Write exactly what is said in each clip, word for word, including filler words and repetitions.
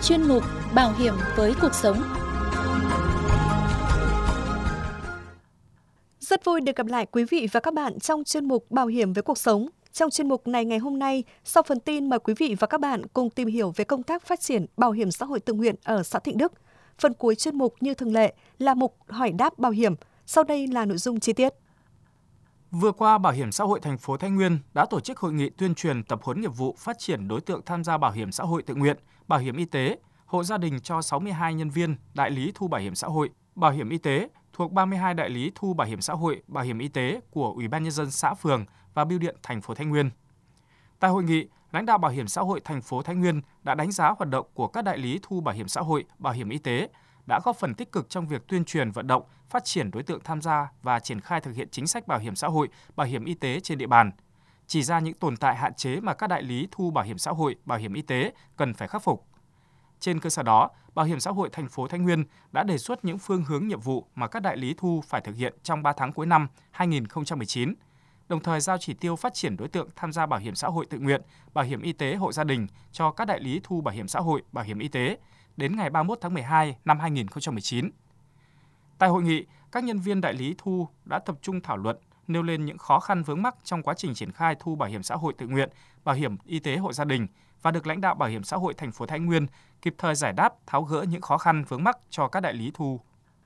chuyên mục Bảo hiểm với cuộc sống. Rất vui được gặp lại quý vị và các bạn trong chuyên mục Bảo hiểm với cuộc sống. Trong chuyên mục này ngày hôm nay, sau phần tin mời quý vị và các bạn cùng tìm hiểu về công tác phát triển bảo hiểm xã hội tự nguyện ở xã Thịnh Đức. Phần cuối chuyên mục như thường lệ là mục hỏi đáp bảo hiểm. Sau đây là nội dung chi tiết. Vừa qua, Bảo hiểm xã hội thành phố Thái Nguyên đã tổ chức hội nghị tuyên truyền tập huấn nghiệp vụ phát triển đối tượng tham gia bảo hiểm xã hội tự nguyện, bảo hiểm y tế, hộ gia đình cho sáu mươi hai nhân viên đại lý thu bảo hiểm xã hội, bảo hiểm y tế thuộc ba mươi hai đại lý thu bảo hiểm xã hội, bảo hiểm y tế của Ủy ban nhân dân xã phường và bưu điện thành phố Thái Nguyên. Tại hội nghị, lãnh đạo Bảo hiểm xã hội thành phố Thái Nguyên đã đánh giá hoạt động của các đại lý thu bảo hiểm xã hội, bảo hiểm y tế đã góp phần tích cực trong việc tuyên truyền vận động, phát triển đối tượng tham gia và triển khai thực hiện chính sách bảo hiểm xã hội, bảo hiểm y tế trên địa bàn. Chỉ ra những tồn tại hạn chế mà các đại lý thu bảo hiểm xã hội, bảo hiểm y tế cần phải khắc phục. Trên cơ sở đó, Bảo hiểm xã hội thành phố Thái Nguyên đã đề xuất những phương hướng nhiệm vụ mà các đại lý thu phải thực hiện trong ba tháng cuối năm hai nghìn không trăm mười chín, đồng thời giao chỉ tiêu phát triển đối tượng tham gia bảo hiểm xã hội tự nguyện, bảo hiểm y tế hộ gia đình cho các đại lý thu bảo hiểm xã hội, bảo hiểm y tế đến ngày ba mươi mốt tháng mười hai năm hai nghìn không trăm mười chín. Tại hội nghị, các nhân viên đại lý thu đã tập trung thảo luận, nêu lên những khó khăn vướng mắc trong quá trình triển khai thu bảo hiểm xã hội tự nguyện, bảo hiểm y tế hộ gia đình và được lãnh đạo Bảo hiểm xã hội thành phố Thái Nguyên kịp thời giải đáp, tháo gỡ những khó khăn vướng mắc cho các đại lý thu.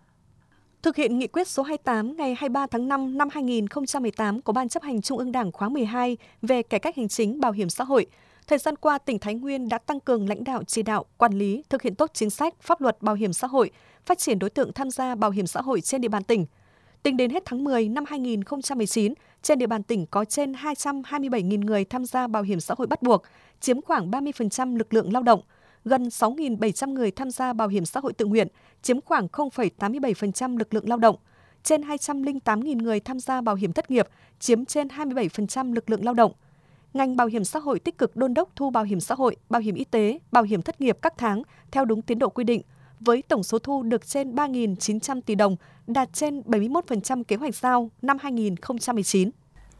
Thực hiện nghị quyết số hai mươi tám ngày hai mươi ba tháng năm năm hai nghìn không trăm mười tám của Ban chấp hành Trung ương Đảng khóa mười hai về cải cách hành chính bảo hiểm xã hội, thời gian qua, tỉnh Thái Nguyên đã tăng cường lãnh đạo chỉ đạo, quản lý, thực hiện tốt chính sách, pháp luật bảo hiểm xã hội, phát triển đối tượng tham gia bảo hiểm xã hội trên địa bàn tỉnh. Tính đến hết tháng mười năm hai nghìn không trăm mười chín, trên địa bàn tỉnh có trên hai trăm hai mươi bảy nghìn người tham gia bảo hiểm xã hội bắt buộc, chiếm khoảng ba mươi phần trăm lực lượng lao động, gần sáu nghìn bảy trăm người tham gia bảo hiểm xã hội tự nguyện, chiếm khoảng không phẩy tám mươi bảy phần trăm lực lượng lao động, trên hai trăm lẻ tám nghìn người tham gia bảo hiểm thất nghiệp, chiếm trên hai mươi bảy phần trăm lực lượng lao động. Ngành bảo hiểm xã hội tích cực đôn đốc thu bảo hiểm xã hội, bảo hiểm y tế, bảo hiểm thất nghiệp các tháng theo đúng tiến độ quy định, với tổng số thu được trên ba nghìn chín trăm tỷ đồng, đạt trên bảy mươi mốt phần trăm kế hoạch giao năm hai nghìn không trăm mười chín.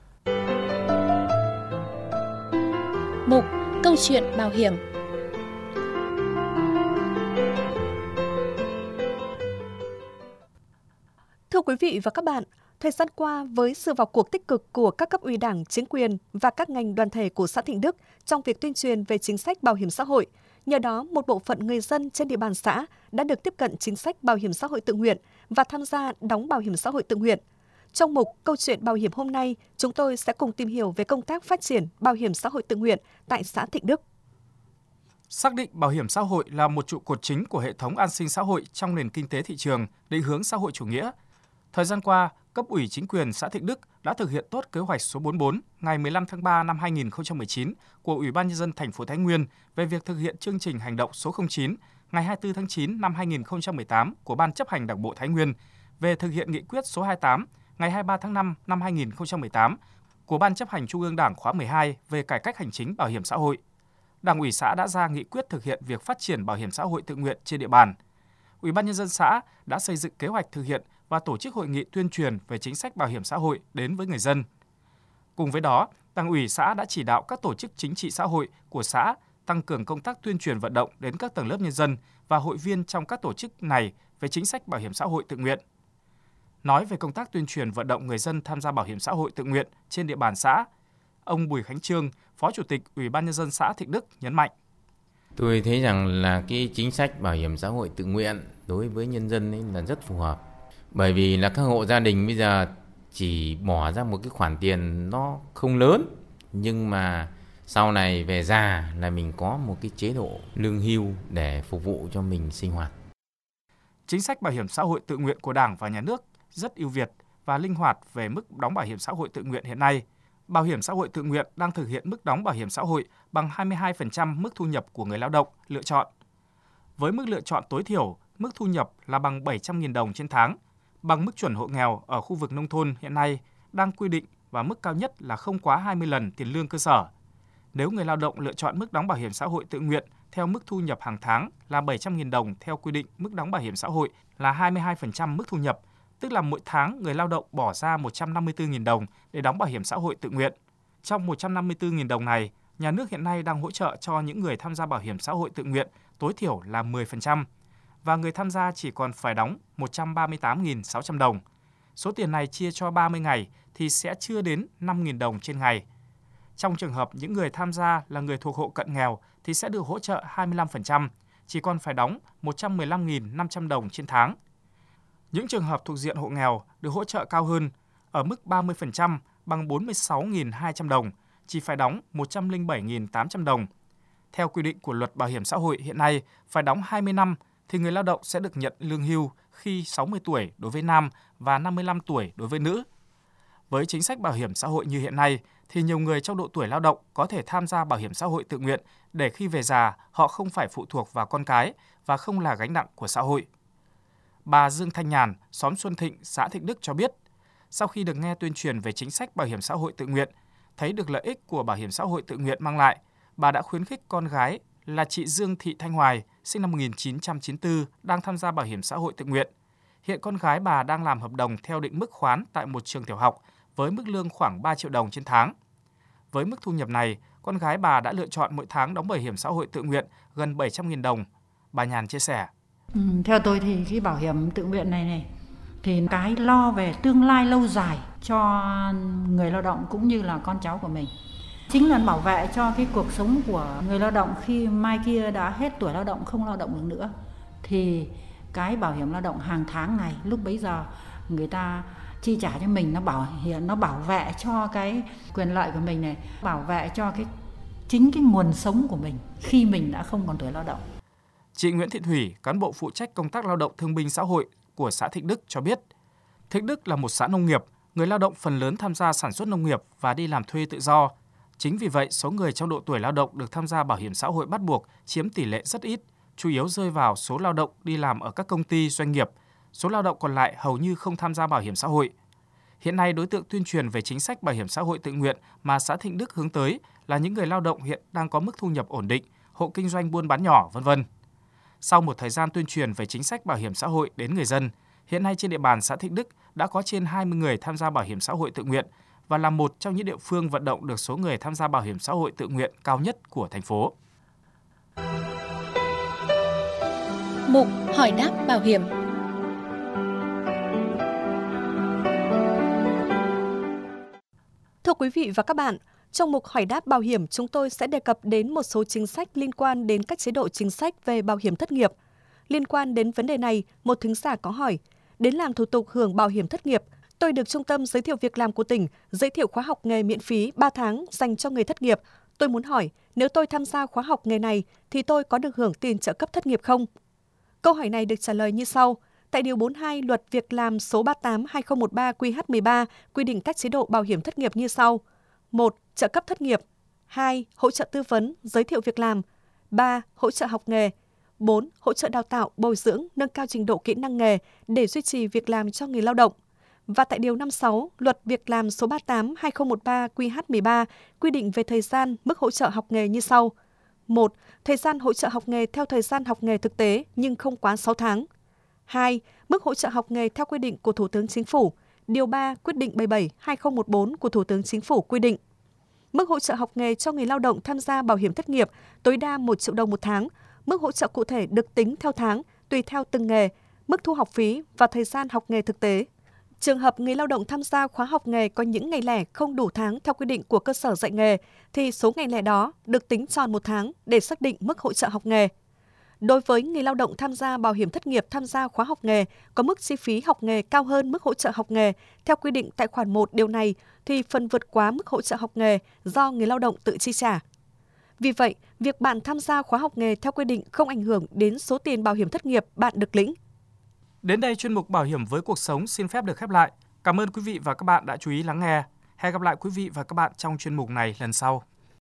Mục Câu chuyện bảo hiểm. Thưa quý vị và các bạn, thời gian qua, với sự vào cuộc tích cực của các cấp ủy Đảng, chính quyền và các ngành đoàn thể của xã Thịnh Đức trong việc tuyên truyền về chính sách bảo hiểm xã hội, nhờ đó một bộ phận người dân trên địa bàn xã đã được tiếp cận chính sách bảo hiểm xã hội tự nguyện và tham gia đóng bảo hiểm xã hội tự nguyện. Trong mục Câu chuyện bảo hiểm hôm nay, chúng tôi sẽ cùng tìm hiểu về công tác phát triển bảo hiểm xã hội tự nguyện tại xã Thịnh Đức. Xác định bảo hiểm xã hội là một trụ cột chính của hệ thống an sinh xã hội trong nền kinh tế thị trường, định hướng xã hội chủ nghĩa. Thời gian qua, cấp ủy chính quyền xã Thịnh Đức đã thực hiện tốt kế hoạch số bốn mươi tư ngày mười lăm tháng ba năm hai nghìn không trăm mười chín của Ủy ban nhân dân thành phố Thái Nguyên về việc thực hiện chương trình hành động số không chín ngày hai mươi tư tháng chín năm hai nghìn không trăm mười tám của Ban chấp hành Đảng bộ Thái Nguyên về thực hiện nghị quyết số hai mươi tám ngày hai mươi ba tháng năm năm hai nghìn không trăm mười tám của Ban chấp hành Trung ương Đảng khóa mười hai về cải cách hành chính bảo hiểm xã hội. Đảng ủy xã đã ra nghị quyết thực hiện việc phát triển bảo hiểm xã hội tự nguyện trên địa bàn. Ủy ban nhân dân xã đã xây dựng kế hoạch thực hiện và tổ chức hội nghị tuyên truyền về chính sách bảo hiểm xã hội đến với người dân. Cùng với đó, Đảng ủy xã đã chỉ đạo các tổ chức chính trị xã hội của xã tăng cường công tác tuyên truyền vận động đến các tầng lớp nhân dân và hội viên trong các tổ chức này về chính sách bảo hiểm xã hội tự nguyện. Nói về công tác tuyên truyền vận động người dân tham gia bảo hiểm xã hội tự nguyện trên địa bàn xã, ông Bùi Khánh Trương, Phó Chủ tịch Ủy ban nhân dân xã Thịnh Đức nhấn mạnh: Tôi thấy rằng là cái chính sách bảo hiểm xã hội tự nguyện đối với nhân dân ấy là rất phù hợp. Bởi vì là các hộ gia đình bây giờ chỉ bỏ ra một cái khoản tiền nó không lớn, nhưng mà sau này về già là mình có một cái chế độ lương hưu để phục vụ cho mình sinh hoạt. Chính sách bảo hiểm xã hội tự nguyện của Đảng và Nhà nước rất ưu việt và linh hoạt về mức đóng bảo hiểm xã hội tự nguyện hiện nay. Bảo hiểm xã hội tự nguyện đang thực hiện mức đóng bảo hiểm xã hội bằng hai mươi hai phần trăm mức thu nhập của người lao động lựa chọn. Với mức lựa chọn tối thiểu, mức thu nhập là bằng bảy trăm nghìn đồng trên tháng, bằng mức chuẩn hộ nghèo ở khu vực nông thôn hiện nay đang quy định và mức cao nhất là không quá hai mươi lần tiền lương cơ sở. Nếu người lao động lựa chọn mức đóng bảo hiểm xã hội tự nguyện theo mức thu nhập hàng tháng là bảy trăm nghìn đồng theo quy định mức đóng bảo hiểm xã hội là hai mươi hai phần trăm mức thu nhập, tức là mỗi tháng người lao động bỏ ra một trăm năm mươi tư nghìn đồng để đóng bảo hiểm xã hội tự nguyện. Trong một trăm năm mươi tư nghìn đồng này, nhà nước hiện nay đang hỗ trợ cho những người tham gia bảo hiểm xã hội tự nguyện tối thiểu là mười phần trăm và người tham gia chỉ còn phải đóng một trăm ba mươi tám nghìn sáu trăm đồng. Số tiền này chia cho ba mươi ngày thì sẽ chưa đến năm nghìn đồng trên ngày. Trong trường hợp những người tham gia là người thuộc hộ cận nghèo thì sẽ được hỗ trợ hai mươi lăm phần trăm, chỉ còn phải đóng một trăm mười lăm nghìn năm trăm đồng trên tháng. Những trường hợp thuộc diện hộ nghèo được hỗ trợ cao hơn, ở mức ba mươi phần trăm bằng bốn mươi sáu nghìn hai trăm đồng, chỉ phải đóng một trăm lẻ bảy nghìn tám trăm đồng. Theo quy định của Luật Bảo hiểm xã hội hiện nay, phải đóng hai mươi năm thì người lao động sẽ được nhận lương hưu khi sáu mươi tuổi đối với nam và năm mươi lăm tuổi đối với nữ. Với chính sách bảo hiểm xã hội như hiện nay, thì nhiều người trong độ tuổi lao động có thể tham gia bảo hiểm xã hội tự nguyện để khi về già họ không phải phụ thuộc vào con cái và không là gánh nặng của xã hội. Bà Dương Thanh Nhàn, xóm Xuân Thịnh, xã Thịnh Đức cho biết, sau khi được nghe tuyên truyền về chính sách bảo hiểm xã hội tự nguyện, thấy được lợi ích của bảo hiểm xã hội tự nguyện mang lại, bà đã khuyến khích con gái là chị Dương Thị Thanh Hoài, sinh năm một nghìn chín trăm chín mươi tư, đang tham gia bảo hiểm xã hội tự nguyện. Hiện con gái bà đang làm hợp đồng theo định mức khoán tại một trường tiểu học với mức lương khoảng ba triệu đồng trên tháng. Với mức thu nhập này, con gái bà đã lựa chọn mỗi tháng đóng bảo hiểm xã hội tự nguyện gần bảy trăm nghìn đồng. Bà Nhàn chia sẻ. Ừ, theo tôi thì cái bảo hiểm tự nguyện này này thì cái lo về tương lai lâu dài cho người lao động cũng như là con cháu của mình. Chính là bảo vệ cho cái cuộc sống của người lao động khi mai kia đã hết tuổi lao động, không lao động được nữa. Thì cái bảo hiểm lao động hàng tháng này lúc bấy giờ người ta chi trả cho mình, nó bảo hiện nó bảo vệ cho cái quyền lợi của mình này, bảo vệ cho cái chính cái nguồn sống của mình khi mình đã không còn tuổi lao động. Chị Nguyễn Thị Thủy, cán bộ phụ trách công tác lao động thương binh xã hội của xã Thịnh Đức cho biết, Thịnh Đức là một xã nông nghiệp, người lao động phần lớn tham gia sản xuất nông nghiệp và đi làm thuê tự do. Chính vì vậy, số người trong độ tuổi lao động được tham gia bảo hiểm xã hội bắt buộc chiếm tỷ lệ rất ít, chủ yếu rơi vào số lao động đi làm ở các công ty, doanh nghiệp. Số lao động còn lại hầu như không tham gia bảo hiểm xã hội. Hiện nay, đối tượng tuyên truyền về chính sách bảo hiểm xã hội tự nguyện mà xã Thịnh Đức hướng tới là những người lao động hiện đang có mức thu nhập ổn định, hộ kinh doanh buôn bán nhỏ, vân vân. Sau một thời gian tuyên truyền về chính sách bảo hiểm xã hội đến người dân, hiện nay trên địa bàn xã Thịnh Đức đã có trên hai mươi người tham gia bảo hiểm xã hội tự nguyện và là một trong những địa phương vận động được số người tham gia bảo hiểm xã hội tự nguyện cao nhất của thành phố. Mục hỏi đáp bảo hiểm. Thưa quý vị và các bạn, trong mục hỏi đáp bảo hiểm, chúng tôi sẽ đề cập đến một số chính sách liên quan đến các chế độ chính sách về bảo hiểm thất nghiệp. Liên quan đến vấn đề này, một thính giả có hỏi, đến làm thủ tục hưởng bảo hiểm thất nghiệp, tôi được Trung tâm Giới thiệu Việc làm của tỉnh giới thiệu khóa học nghề miễn phí ba tháng dành cho người thất nghiệp. Tôi muốn hỏi, nếu tôi tham gia khóa học nghề này thì tôi có được hưởng tiền trợ cấp thất nghiệp không? Câu hỏi này được trả lời như sau. Tại Điều bốn mươi hai Luật Việc làm số ba mươi tám trên hai nghìn không trăm mười ba Q H mười ba quy định các chế độ bảo hiểm thất nghiệp như sau. một. Trợ cấp thất nghiệp. hai. Hỗ trợ tư vấn, giới thiệu việc làm. ba. Hỗ trợ học nghề. bốn. Hỗ trợ đào tạo, bồi dưỡng, nâng cao trình độ kỹ năng nghề để duy trì việc làm cho người lao động. Và tại Điều năm mươi sáu Luật Việc làm số ba mươi tám trên hai nghìn không trăm mười ba Q H mười ba quy định về thời gian, mức hỗ trợ học nghề như sau. một. Thời gian hỗ trợ học nghề theo thời gian học nghề thực tế nhưng không quá sáu tháng. hai. Mức hỗ trợ học nghề theo quy định của Thủ tướng Chính phủ. Điều ba Quyết định bảy mươi bảy trên hai nghìn không trăm mười bốn của Thủ tướng Chính phủ quy định. Mức hỗ trợ học nghề cho người lao động tham gia bảo hiểm thất nghiệp tối đa một triệu đồng một tháng. Mức hỗ trợ cụ thể được tính theo tháng, tùy theo từng nghề, mức thu học phí và thời gian học nghề thực tế. Trường hợp người lao động tham gia khóa học nghề có những ngày lẻ không đủ tháng theo quy định của cơ sở dạy nghề, thì số ngày lẻ đó được tính tròn một tháng để xác định mức hỗ trợ học nghề. Đối với người lao động tham gia bảo hiểm thất nghiệp tham gia khóa học nghề có mức chi phí học nghề cao hơn mức hỗ trợ học nghề theo quy định tại khoản một điều này thì phần vượt quá mức hỗ trợ học nghề do người lao động tự chi trả. Vì vậy, việc bạn tham gia khóa học nghề theo quy định không ảnh hưởng đến số tiền bảo hiểm thất nghiệp bạn được lĩnh. Đến đây chuyên mục Bảo hiểm với cuộc sống xin phép được khép lại. Cảm ơn quý vị và các bạn đã chú ý lắng nghe. Hẹn gặp lại quý vị và các bạn trong chuyên mục này lần sau.